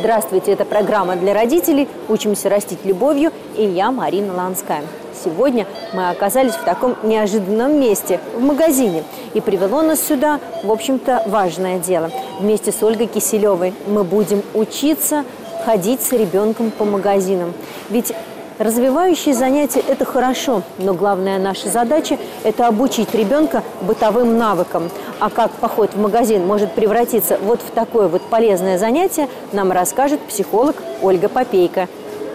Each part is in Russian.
Здравствуйте, это программа для родителей «Учимся растить любовью» и я, Марина Ланская. Сегодня мы оказались в таком неожиданном месте, в магазине. И привело нас сюда, в общем-то, важное дело. Вместе с Ольгой Киселевой мы будем учиться ходить с ребенком по магазинам. Ведь развивающие занятия – это хорошо, но главная наша задача – это обучить ребенка бытовым навыкам. А как поход в магазин может превратиться вот в такое вот полезное занятие, нам расскажет психолог Ольга Попейко.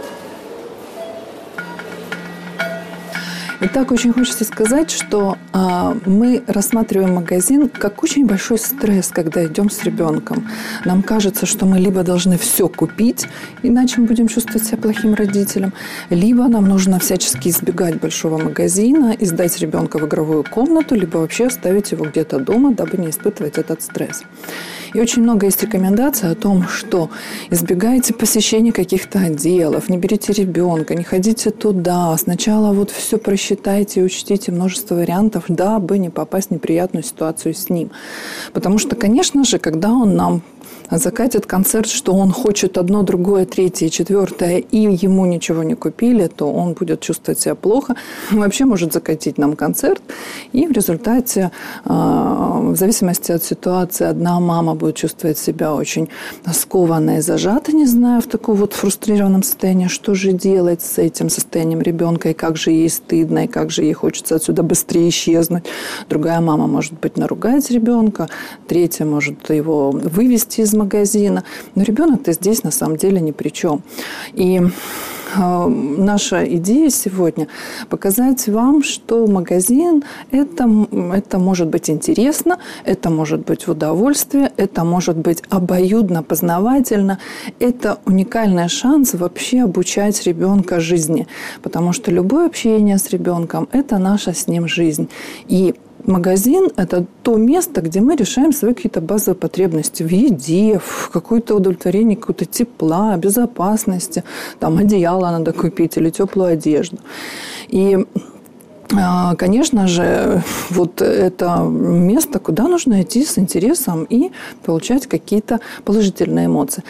Итак, очень хочется сказать, что мы рассматриваем магазин как очень большой стресс, когда идем с ребенком. Нам кажется, что мы либо должны все купить, иначе мы будем чувствовать себя плохим родителем, либо нам нужно всячески избегать большого магазина и сдать ребенка в игровую комнату, либо вообще оставить его где-то дома, дабы не испытывать этот стресс. И очень много есть рекомендаций о том, что избегайте посещения каких-то отделов, не берите ребенка, не ходите туда. Сначала вот все просчитайте и учтите множество вариантов, дабы не попасть в неприятную ситуацию с ним. Потому что, конечно же, когда он нам закатит концерт, что он хочет одно, другое, третье, четвертое, и ему ничего не купили, то он будет чувствовать себя плохо. Вообще может закатить нам концерт. И в результате, в зависимости от ситуации, одна мама будет чувствовать себя очень скованной и зажатой, не зная в таком вот фрустрированном состоянии, что же делать с этим состоянием ребенка, и как же ей стыдно, и как же ей хочется отсюда быстрее исчезнуть. Другая мама, может быть, наругать ребенка, третья может его вывести из магазина. Но ребенок-то здесь на самом деле ни при чем. И наша идея сегодня показать вам, что магазин это может быть интересно, это может быть в удовольствие, это может быть обоюдно познавательно. Это уникальный шанс вообще обучать ребенка жизни. Потому что любое общение с ребенком – это наша с ним жизнь. И магазин – это то место, где мы решаем свои какие-то базовые потребности в еде, в какое-то удовлетворение, какого-то тепла, безопасности. Там одеяло надо купить или теплую одежду. И, конечно же, вот это место, куда нужно идти с интересом и получать какие-то положительные эмоции.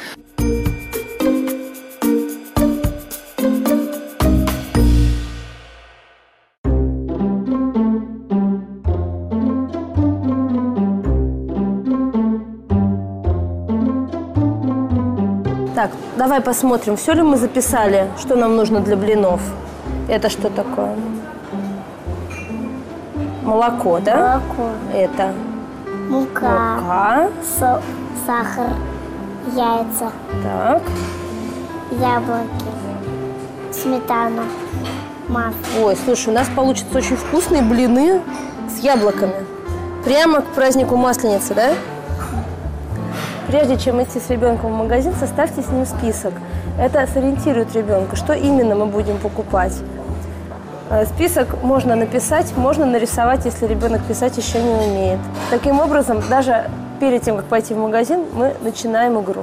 Так, давай посмотрим, все ли мы записали, что нам нужно для блинов. Это что такое? Молоко, да? Молоко. Это Мука. Сахар. Яйца. Так. Яблоки. Сметана. Масло. Ой, слушай, у нас получатся очень вкусные блины с яблоками. Прямо к празднику Масленицы, да? Прежде чем идти с ребенком в магазин, составьте с ним список. Это сориентирует ребенка, что именно мы будем покупать. Список можно написать, можно нарисовать, если ребенок писать еще не умеет. Таким образом, даже перед тем, как пойти в магазин, мы начинаем игру.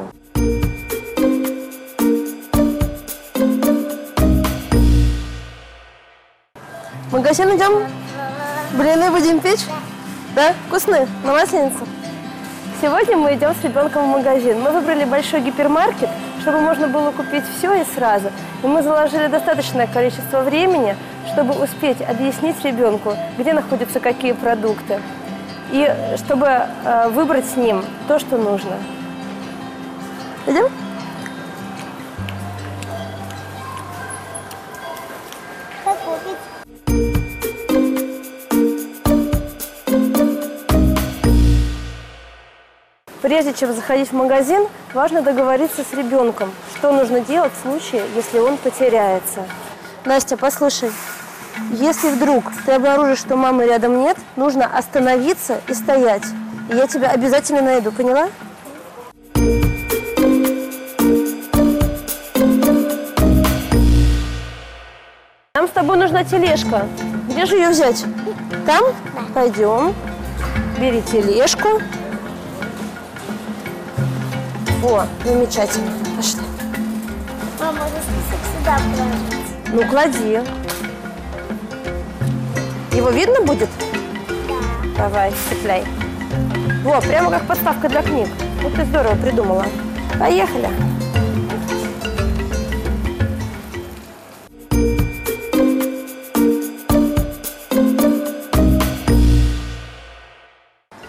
В магазин идем? Блины будем печь? Да? Вкусные? На Масленицу? Сегодня мы идем с ребенком в магазин. Мы выбрали большой гипермаркет, чтобы можно было купить все и сразу. И мы заложили достаточное количество времени, чтобы успеть объяснить ребенку, где находятся какие продукты. И чтобы выбрать с ним то, что нужно. Идем? Как купить? Прежде чем заходить в магазин, важно договориться с ребенком, что нужно делать в случае, если он потеряется. Настя, послушай, если вдруг ты обнаружишь, что мамы рядом нет, нужно остановиться и стоять. И я тебя обязательно найду, поняла? Нам с тобой нужна тележка. Где же ее взять? Там? Да. Пойдем. Бери тележку. Во, замечательно. Пошли. Мама, можно список сюда положить? Ну, клади. Его видно будет? Да. Давай, цепляй. Во, прямо как подставка для книг. Вот ты здорово придумала. Поехали.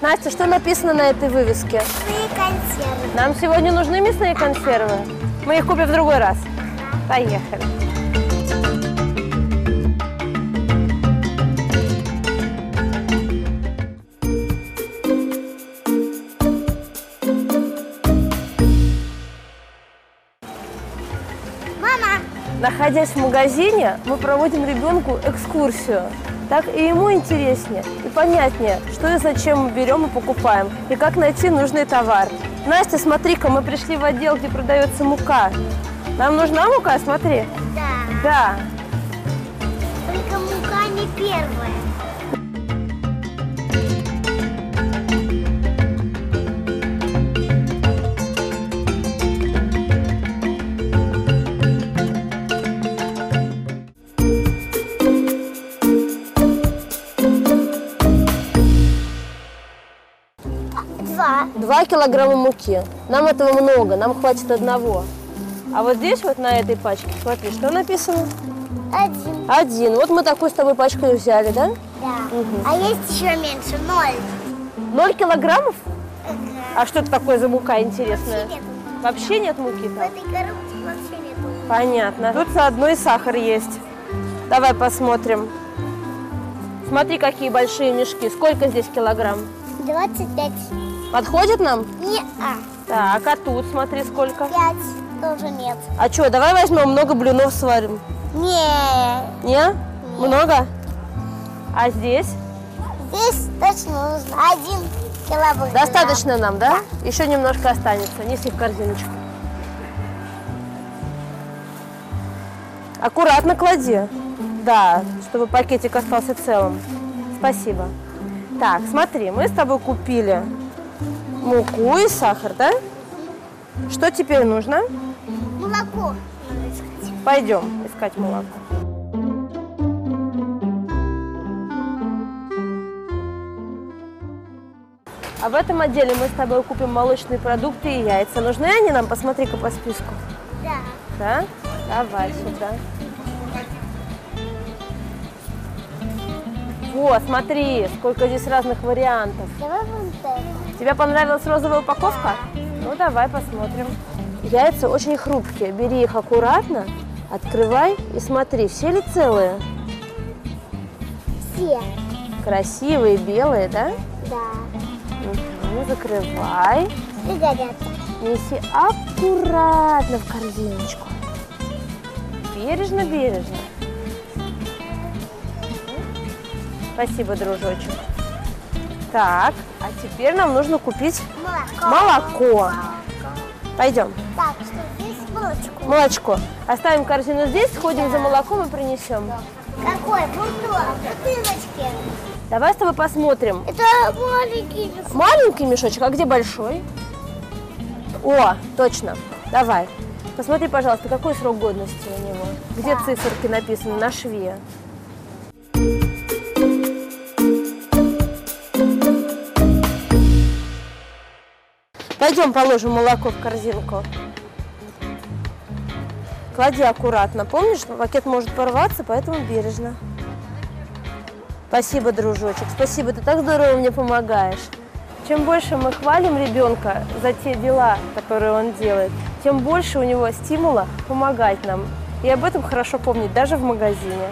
Настя, что написано на этой вывеске? Мясные консервы. Нам сегодня нужны мясные консервы. Мы их купим в другой раз. Поехали. Мама, Находясь в магазине, мы проводим ребенку экскурсию. Так и ему интереснее и понятнее, что и зачем мы берем и покупаем, и как найти нужный товар. Настя, смотри-ка, мы пришли в отдел, где продается мука. Нам нужна мука? Смотри. да. Да. Только мука не первая. Два. 2 килограмма муки. Нам этого много, нам хватит одного. А вот здесь вот на этой пачке, смотри, что написано? 1. 1. Вот мы такую с тобой пачку и взяли, да? Да. А есть еще меньше, 0. 0 килограммов? А что это такое за мука интересная? Вообще нет. Вообще нет муки В там? этой коробке вообще нету. Понятно. Тут заодно и сахар есть. Давай посмотрим. Смотри, какие большие мешки. Сколько здесь килограмм? 25. Подходит нам? Не-а. Так, а тут смотри, сколько. 5. Тоже нет. А что, давай возьмем много блинов сварим. Не. Не? Много? А здесь? Здесь точно нужно 1 килограмм. Достаточно нам, да? Еще немножко останется. Неси в корзиночку. Аккуратно клади. Да, чтобы пакетик остался целым. Спасибо. Так, смотри, мы с тобой купили муку и сахар, да? Что теперь нужно? Молоко надо искать. Пойдем искать молоко. А в этом отделе мы с тобой купим молочные продукты и яйца. Нужны они нам? Посмотри-ка по списку. Да. Да? Давай сюда. Вот, смотри, сколько здесь разных вариантов. Давай вон так. Тебе понравилась розовая упаковка? Ну, давай посмотрим. Яйца очень хрупкие. Бери их аккуратно, открывай и смотри, все ли целые? Все. Красивые, белые, да? Да. Угу, закрывай. И горят. Неси аккуратно в корзиночку. Бережно, бережно. Спасибо, дружочек. Так, а теперь нам нужно купить молоко. Пойдем. Так, что здесь молочко. Молочко. Оставим корзину здесь, сходим за молоком и принесем. Какой? Бутылочка. Бутылочки. Давай с тобой посмотрим. Это маленький. Маленький мешочек, а где большой? О, точно. Давай. Посмотри, пожалуйста, какой срок годности у него. Где циферки написаны на шве? Пойдем положим молоко в корзинку. Клади аккуратно. Помнишь, пакет может порваться, поэтому бережно. Спасибо, дружочек. Спасибо, ты так здорово мне помогаешь. Чем больше мы хвалим ребенка за те дела, которые он делает, тем больше у него стимула помогать нам. И об этом хорошо помнить даже в магазине.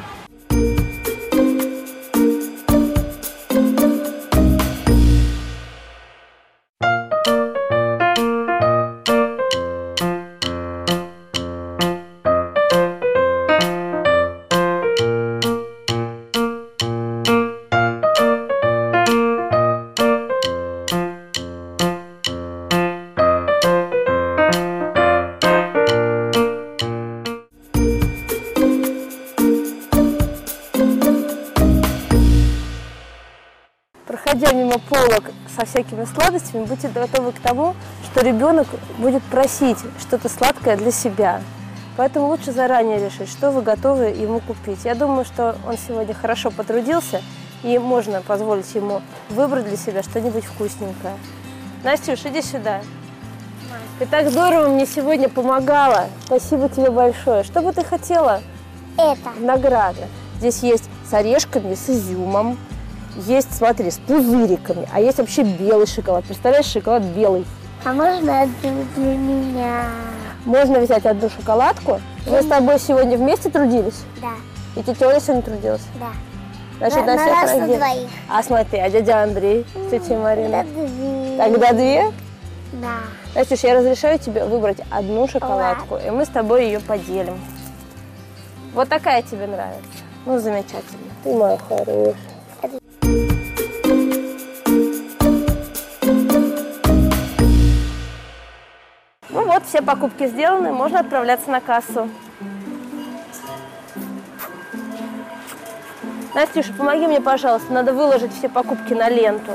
Проходя мимо полок со всякими сладостями, будьте готовы к тому, что ребенок будет просить что-то сладкое для себя. Поэтому лучше заранее решить, что вы готовы ему купить. Я думаю, что он сегодня хорошо потрудился, и можно позволить ему выбрать для себя что-нибудь вкусненькое. Настюш, иди сюда. Ты так здорово мне сегодня помогала. Спасибо тебе большое. Что бы ты хотела? Это. В награду. Здесь есть с орешками, с изюмом. есть, смотри, с пузыриками, а есть вообще белый шоколад. Представляешь, шоколад белый. А можно одну для меня? Можно взять одну шоколадку. Мы с тобой сегодня вместе трудились? Да, И тетя Оля сегодня трудилась? да. Значит, На всех нас на раздел- двоих. А смотри, а дядя Андрей с тетей Да, Мариной? две. Тогда две? Да. Настюш, я разрешаю тебе выбрать одну шоколадку, и мы с тобой ее поделим. Вот такая тебе нравится? Ну, замечательно. Ты моя хорошая. Ну вот, все покупки сделаны, можно отправляться на кассу. Настюша, помоги мне, пожалуйста, надо выложить все покупки на ленту.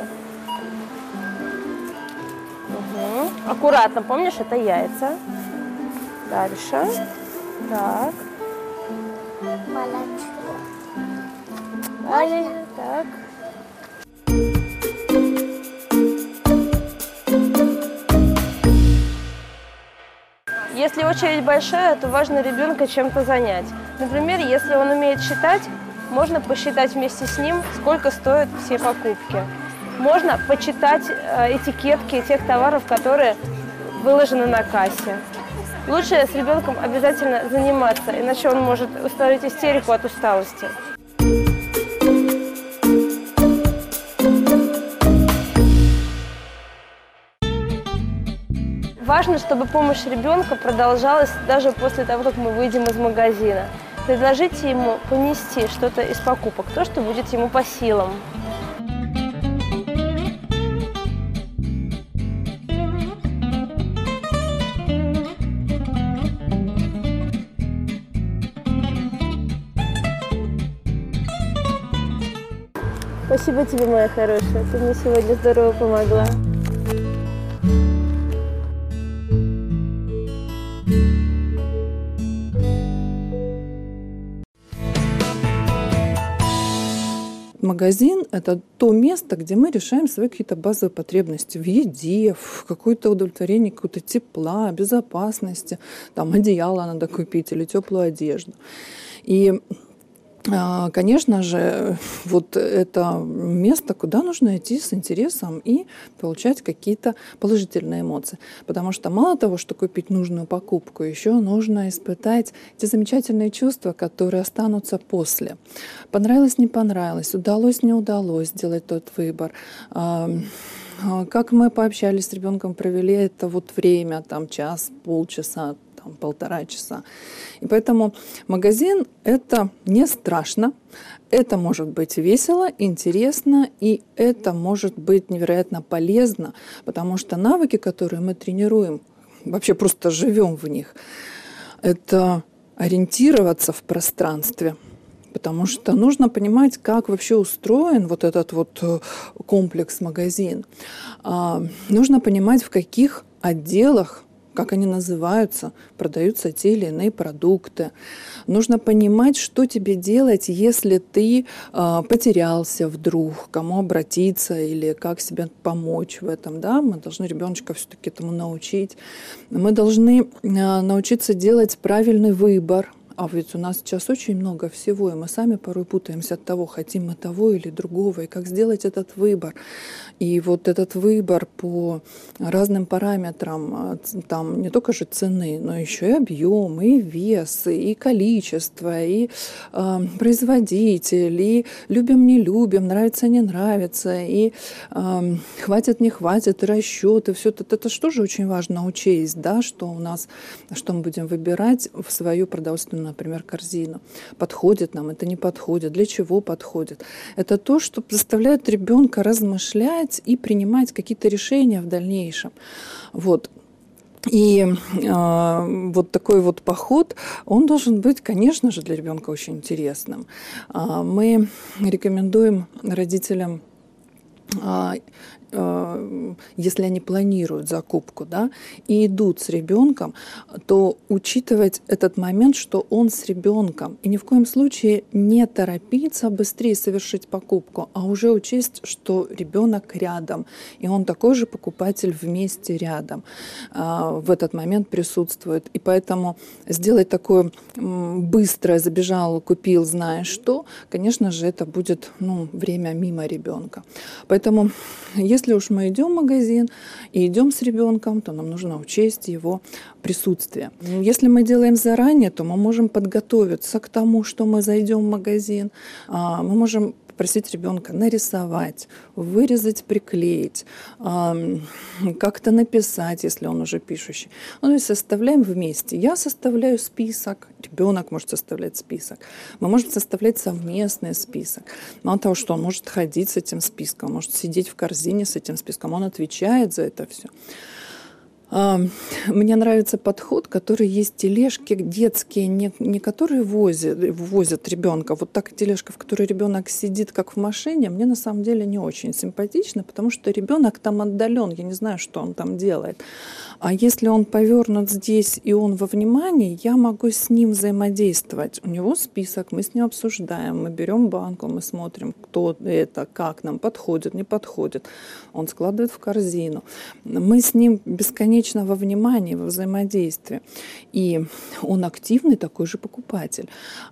Угу. Аккуратно, помнишь, это яйца. Дальше. Так. Молодец. Далее. Так. Если очередь большая, то важно ребенка чем-то занять. Например, если он умеет считать, можно посчитать вместе с ним, сколько стоят все покупки. Можно почитать этикетки тех товаров, которые выложены на кассе. Лучше с ребенком обязательно заниматься, иначе он может устроить истерику от усталости. Важно, чтобы помощь ребенка продолжалась даже после того, как мы выйдем из магазина. Предложите ему понести что-то из покупок, то, что будет ему по силам. Спасибо тебе, моя хорошая, ты мне сегодня здорово помогла. Магазин – это то место, где мы решаем свои какие-то базовые потребности в еде, в какое-то удовлетворение какого-то тепла, безопасности. Там одеяло надо купить или теплую одежду. И конечно же, вот это место, куда нужно идти с интересом и получать какие-то положительные эмоции. Потому что мало того, что купить нужную покупку, еще нужно испытать те замечательные чувства, которые останутся после. Понравилось, не понравилось, удалось, не удалось сделать тот выбор. Как мы пообщались с ребенком, провели это вот время, там час, полчаса, полтора часа. И поэтому магазин – это не страшно, это может быть весело, интересно, и это может быть невероятно полезно, потому что навыки, которые мы тренируем, вообще просто живем в них, это ориентироваться в пространстве. Потому что нужно понимать, как вообще устроен вот этот вот комплекс-магазин. Нужно понимать, в каких отделах, как они называются, продаются те или иные продукты. Нужно понимать, что тебе делать, если ты потерялся вдруг, кому обратиться или как себе помочь в этом. Да? Мы должны ребеночка все-таки этому научить. Мы должны научиться делать правильный выбор. А ведь у нас сейчас очень много всего, и мы сами порой путаемся от того, хотим мы того или другого, и как сделать этот выбор. И вот этот выбор по разным параметрам, там не только же цены, но еще и объем, и вес, и количество, и производитель, и любим, не любим, нравится, не нравится, и хватит, не хватит, и расчеты, все это что же очень важно учесть, да, что у нас, что мы будем выбирать в свою продовольственную, например, корзину. Подходит нам, это не подходит, для чего подходит. Это то, что заставляет ребенка размышлять и принимать какие-то решения в дальнейшем. Вот. И вот такой вот поход, он должен быть, конечно же, для ребенка очень интересным. Мы рекомендуем родителям если они планируют закупку, да, и идут с ребенком, то учитывать этот момент, что он с ребенком. И ни в коем случае не торопиться быстрее совершить покупку, а уже учесть, что ребенок рядом, и он такой же покупатель вместе рядом в этот момент присутствует. И поэтому сделать такое быстрое забежал, купил, зная что, конечно же, это будет время мимо ребенка. Поэтому, если уж мы идем в магазин и идем с ребенком, то нам нужно учесть его присутствие. Если мы делаем заранее, то мы можем подготовиться к тому, что мы зайдем в магазин. Мы можем попросить ребенка нарисовать, вырезать, приклеить, как-то написать, если он уже пишущий. То есть составляем вместе. Я составляю список, ребенок может составлять список. Мы можем составлять совместный список. Мало того, что он может ходить с этим списком, он может сидеть в корзине с этим списком, он отвечает за это все. Мне нравится подход, который есть тележки детские, не которые возят ребенка. Вот так тележка, в которой ребенок сидит, как в машине, мне на самом деле не очень симпатично, потому что ребенок там отдален, я не знаю, что он там делает. А если он повернут здесь и он во внимании, я могу с ним взаимодействовать. У него список, мы с ним обсуждаем, мы берем банку, мы смотрим, кто это, как нам подходит, не подходит. Он складывает в корзину. Мы с ним бесконечно во внимании, во взаимодействии. И он активный такой же покупатель.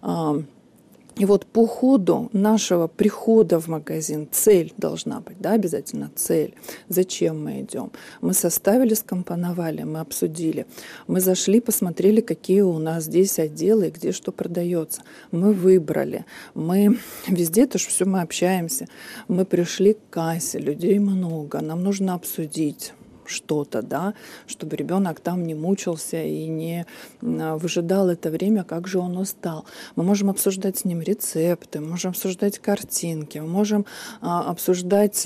И вот по ходу нашего прихода в магазин цель должна быть, да, обязательно цель. Зачем мы идем? Мы составили, скомпоновали, мы обсудили. Мы зашли, посмотрели, какие у нас здесь отделы, где что продается. Мы выбрали. Мы везде тоже все мы общаемся. Мы пришли к кассе, людей много. Нам нужно обсудить что-то, да, чтобы ребенок там не мучился и не выжидал это время, как же он устал. Мы можем обсуждать с ним рецепты, мы можем обсуждать картинки, мы можем обсуждать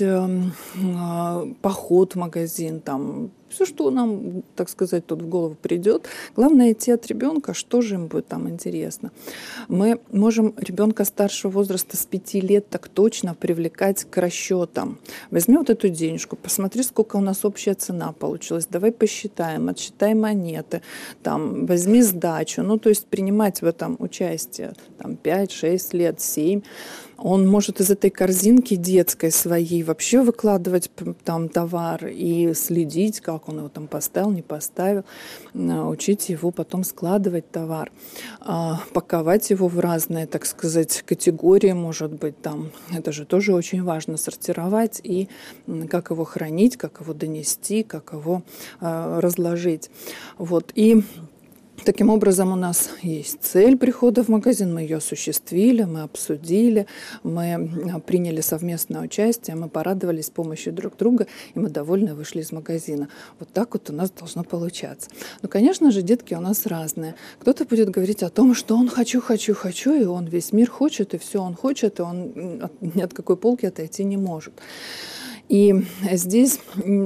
поход в магазин, там, все, что нам, так сказать, тут в голову придет. Главное идти от ребенка, что же им будет там интересно. Мы можем ребенка старшего возраста с 5 лет так точно привлекать к расчетам. Возьми вот эту денежку, посмотри, сколько у нас общая цена получилась. Давай посчитаем, отсчитай монеты, там, возьми сдачу. То есть принимать в этом участие там, 5, 6 лет, 7. Он может из этой корзинки детской своей вообще выкладывать там товар и следить, как он его там поставил, не поставил, учить его потом складывать товар, паковать его в разные, так сказать, категории, может быть, там. Это же тоже очень важно сортировать и как его хранить, как его донести, как его разложить. Вот. И таким образом, у нас есть цель прихода в магазин, мы ее осуществили, мы обсудили, мы приняли совместное участие, мы порадовались помощи друг друга, и мы довольны вышли из магазина. Вот так вот у нас должно получаться. Конечно же, детки у нас разные. Кто-то будет говорить о том, что он хочу, и он весь мир хочет, и все он хочет, и он ни от какой полки отойти не может. И здесь...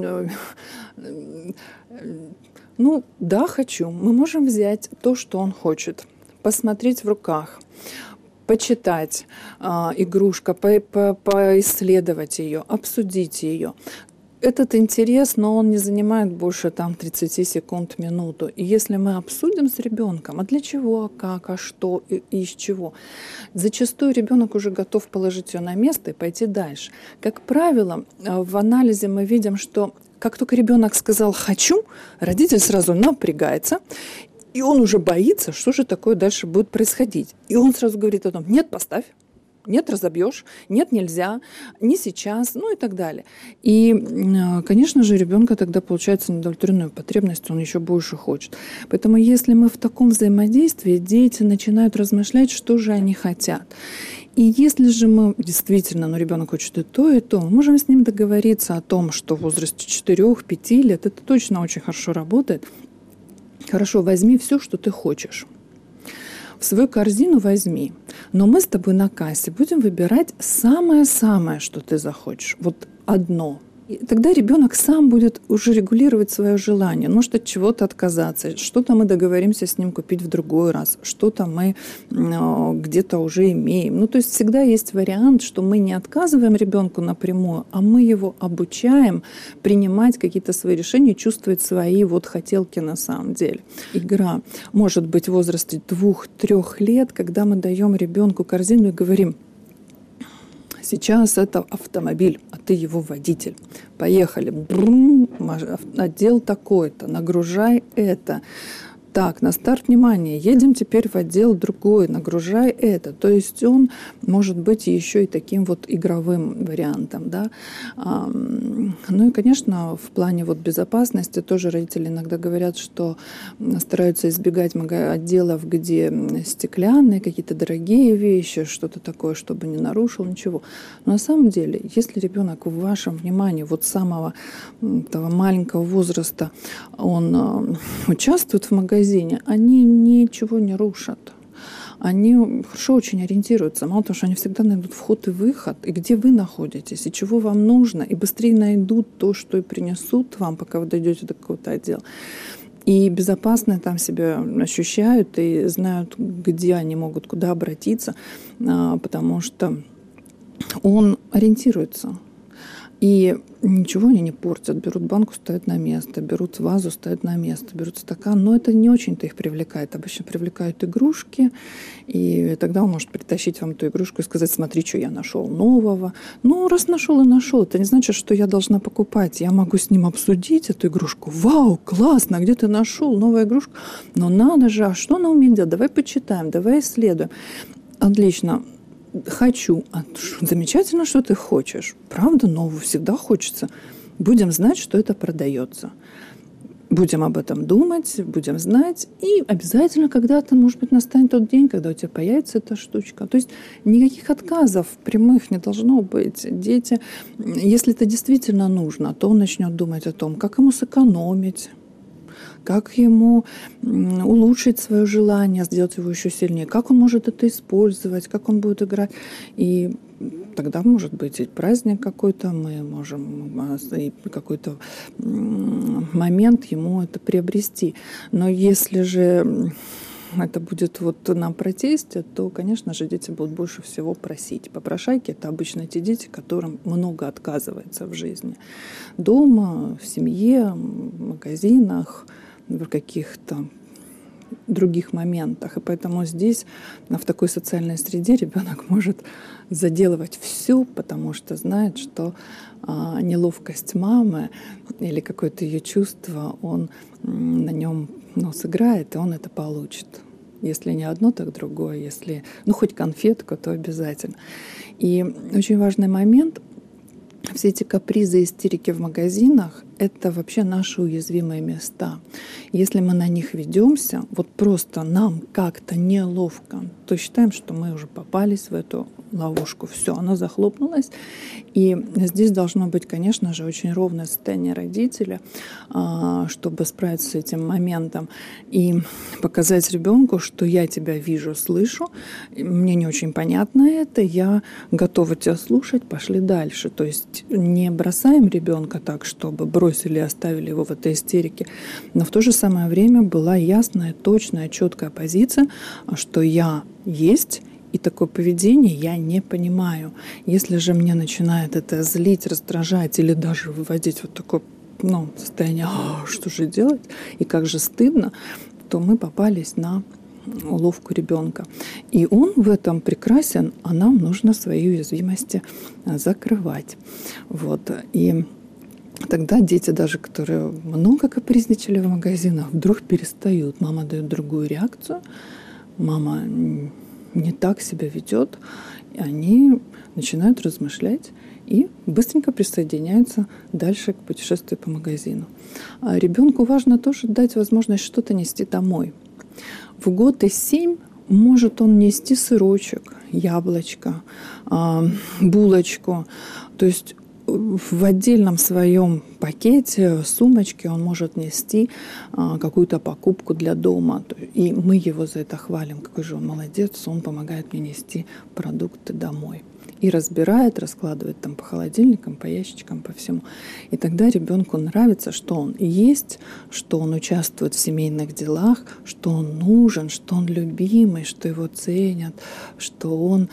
да, хочу. Мы можем взять то, что он хочет, посмотреть в руках, почитать игрушку, поисследовать ее, обсудить ее. Этот интерес, но он не занимает больше 30 секунд, минуту. И если мы обсудим с ребенком, а для чего, как, а что и из чего, зачастую ребенок уже готов положить ее на место и пойти дальше. Как правило, в анализе мы видим, что как только ребенок сказал «хочу», родитель сразу напрягается, и он уже боится, что же такое дальше будет происходить. И он сразу говорит о том: «Нет, поставь». Нет, разобьешь, нет, нельзя, не сейчас, и так далее. И, конечно же, ребенка тогда получается неудовлетворенная потребность, он еще больше хочет. Поэтому если мы в таком взаимодействии, дети начинают размышлять, что же они хотят. И если же мы действительно, ребенок хочет и то, мы можем с ним договориться о том, что в возрасте 4-5 лет это точно очень хорошо работает. Хорошо, возьми все, что ты хочешь. В свою корзину возьми. Но мы с тобой на кассе будем выбирать самое-самое, что ты захочешь. Вот одно. И тогда ребенок сам будет уже регулировать свое желание. Он может от чего-то отказаться. Что-то мы договоримся с ним купить в другой раз. Что-то мы где-то уже имеем. То есть всегда есть вариант, что мы не отказываем ребенку напрямую, а мы его обучаем принимать какие-то свои решения, чувствовать свои хотелки на самом деле. Игра может быть в возрасте 2-3 лет, когда мы даем ребенку корзину и говорим: сейчас это автомобиль, а ты его водитель. Поехали. Брум, отдел такой-то, нагружай это. Так, на старт, внимание, едем теперь в отдел другой, нагружай это. То есть он может быть еще и таким игровым вариантом. Да? И, конечно, в плане безопасности тоже родители иногда говорят, что стараются избегать отделов, где стеклянные, какие-то дорогие вещи, что-то такое, чтобы не нарушил ничего. Но на самом деле, если ребенок в вашем внимании с самого того маленького возраста, он участвует в магазине, они ничего не рушат. Они хорошо очень ориентируются. Мало того, что они всегда найдут вход и выход, и где вы находитесь, и чего вам нужно, и быстрее найдут то, что и принесут вам, пока вы дойдете до какого-то отдела. И безопасно там себя ощущают, и знают, где они могут, куда обратиться, потому что он ориентируется. И ничего они не портят. Берут банку, ставят на место, берут вазу, ставят на место, берут стакан. Но это не очень-то их привлекает. Обычно привлекают игрушки, и тогда он может притащить вам эту игрушку и сказать: смотри, что я нашел нового. Раз нашел и нашел, это не значит, что я должна покупать. Я могу с ним обсудить эту игрушку. Вау, классно, где ты нашел новую игрушку? Но надо же, а что она умеет делать? Давай почитаем, давай исследуем. Отлично. Хочу. Замечательно, что ты хочешь. Правда, нового всегда хочется. Будем знать, что это продается. Будем об этом думать, будем знать. И обязательно когда-то, может быть, настанет тот день, когда у тебя появится эта штучка. То есть никаких отказов прямых не должно быть. Дети, если это действительно нужно, то он начнет думать о том, как ему сэкономить, как ему улучшить свое желание, сделать его еще сильнее, как он может это использовать, как он будет играть. И тогда, может быть, и праздник какой-то, мы можем и какой-то момент ему это приобрести. Но если же это будет на протесте, то, конечно же, дети будут больше всего просить. Попрошайки – это обычно те дети, которым много отказывается в жизни. Дома, в семье, в магазинах, в каких-то других моментах. И поэтому здесь, в такой социальной среде, ребенок может заделывать все, потому что знает, что неловкость мамы или какое-то ее чувство, он на нем сыграет, и он это получит. Если не одно, так другое. Если, хоть конфетку, то обязательно. И очень важный момент. Все эти капризы, истерики в магазинах – это вообще наши уязвимые места. Если мы на них ведемся, просто нам как-то неловко, то считаем, что мы уже попались в эту ловушку. Все, она захлопнулась. И здесь должно быть, конечно же, очень ровное состояние родителя, чтобы справиться с этим моментом и показать ребенку, что я тебя вижу, слышу, мне не очень понятно это, я готова тебя слушать, пошли дальше. То есть не бросаем ребенка так, чтобы бросили и оставили его в этой истерике, но в то же самое время была ясная, точная, четкая позиция, что я есть, и такое поведение я не понимаю. Если же мне начинает это злить, раздражать или даже выводить такое состояние, что же делать, и как же стыдно, то мы попались на уловку ребенка. И он в этом прекрасен, а нам нужно свои уязвимости закрывать. И тогда дети, даже которые много капризничали в магазинах, вдруг перестают. Мама дает другую реакцию, мама не так себя ведет, и они начинают размышлять и быстренько присоединяются дальше к путешествию по магазину. А ребенку важно тоже дать возможность что-то нести домой. В год и 7 может он нести сырочек, яблочко, булочку. То есть в отдельном своем пакете, сумочке он может нести какую-то покупку для дома. И мы его за это хвалим. Какой же он молодец, он помогает мне нести продукты домой. и разбирает, раскладывает там по холодильникам, по ящичкам, по всему. И тогда ребенку нравится, что он есть, что он участвует в семейных делах, что он нужен, что он любимый, что его ценят, что он,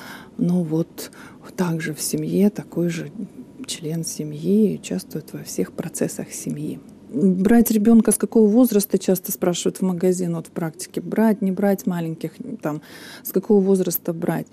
также в семье такой же член семьи и участвует во всех процессах семьи. Брать ребенка с какого возраста, часто спрашивают в магазин, в практике, брать, не брать маленьких, с какого возраста брать.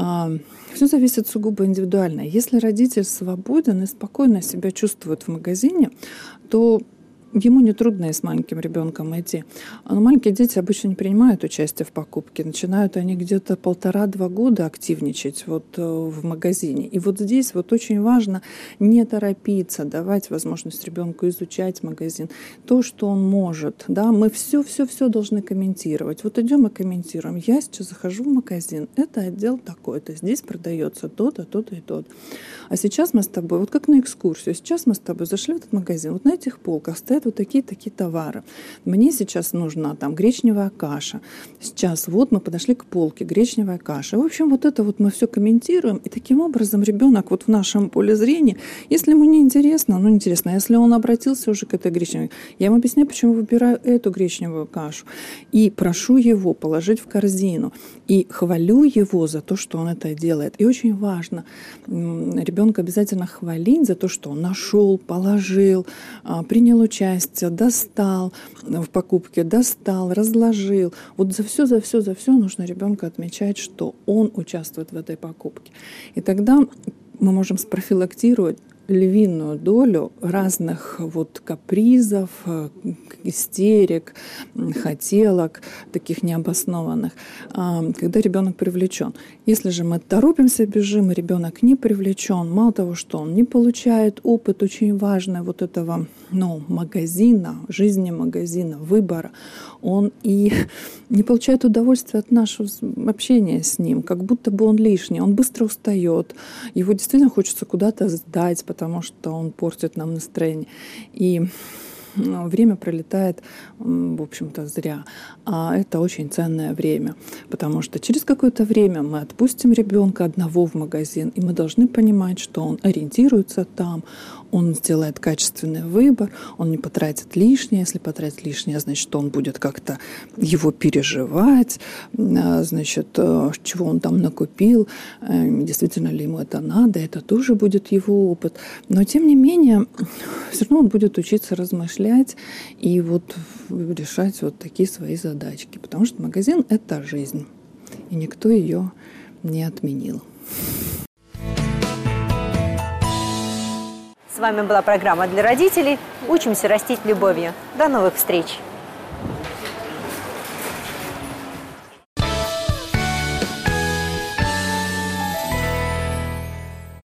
Все зависит сугубо индивидуально. Если родитель свободен и спокойно себя чувствует в магазине, то ему нетрудно и с маленьким ребенком идти. Но маленькие дети обычно не принимают участие в покупке. Начинают они где-то 1,5-2 года активничать в магазине. И здесь очень важно не торопиться, давать возможность ребенку изучать магазин. То, что он может. Да? Мы все должны комментировать. Идем и комментируем. Я сейчас захожу в магазин. Это отдел такой-то. Здесь продается то-то, то-то и то-то. А сейчас мы с тобой, как на экскурсию, сейчас мы с тобой зашли в этот магазин. На этих полках стоят такие товары. Мне сейчас нужна гречневая каша. Сейчас мы подошли к полке, гречневая каша. В общем, это мы все комментируем. И таким образом ребенок в нашем поле зрения, если ему не интересно, интересно. Если он обратился уже к этой гречневой, я ему объясняю, почему выбираю эту гречневую кашу. И прошу его положить в корзину. И хвалю его за то, что он это делает. И очень важно ребенка обязательно хвалить за то, что он нашел, положил, принял участие, достал в покупке, разложил. За все нужно ребенка отмечать, что он участвует в этой покупке. И тогда мы можем спрофилактировать львиную долю разных капризов, истерик, хотелок, таких необоснованных, когда ребенок привлечен. Если же мы торопимся, бежим, и ребенок не привлечен, мало того, что он не получает опыт очень важный этого магазина, жизни магазина, выбора, он и не получает удовольствия от нашего общения с ним, как будто бы он лишний, он быстро устает, его действительно хочется куда-то сдать, потому что он портит нам настроение. И время пролетает, в общем-то, зря. А это очень ценное время, потому что через какое-то время мы отпустим ребенка одного в магазин, и мы должны понимать, что он ориентируется там, он сделает качественный выбор, он не потратит лишнее. Если потратит лишнее, значит, он будет как-то его переживать, значит, чего он там накупил, действительно ли ему это надо, это тоже будет его опыт. Но, тем не менее, все равно он будет учиться размышлять и решать такие свои задачки, потому что магазин – это жизнь, и никто ее не отменил. С вами была программа для родителей «Учимся растить любовью». До новых встреч!